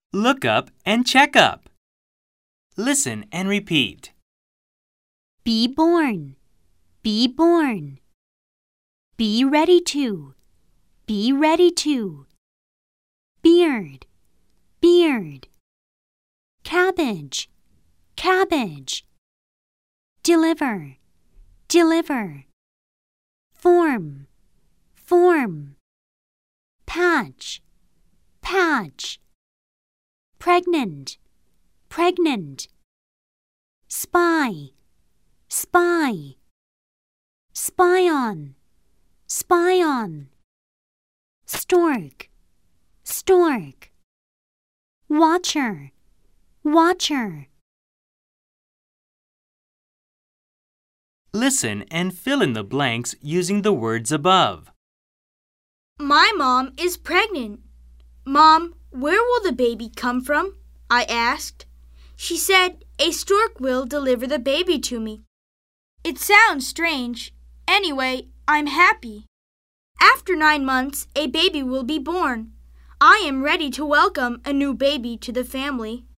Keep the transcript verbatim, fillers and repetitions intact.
Look up and check up. Listen and repeat. Be born. Be born. Be ready to. Be ready to. Beard. Beard. Cabbage. Cabbage. Deliver. Deliver. Form. Form. Patch. Patch. Pregnant. Pregnant. Spy. Spy. Spy on. Spy on. Stork. Stork. Watcher. Watcher. Listen and fill in the blanks using the words above. My mom is pregnant. Mom, where will the baby come from? I asked. She said, a stork will deliver the baby to me. It sounds strange. Anyway, I'm happy. After nine months, a baby will be born. I am ready to welcome a new baby to the family.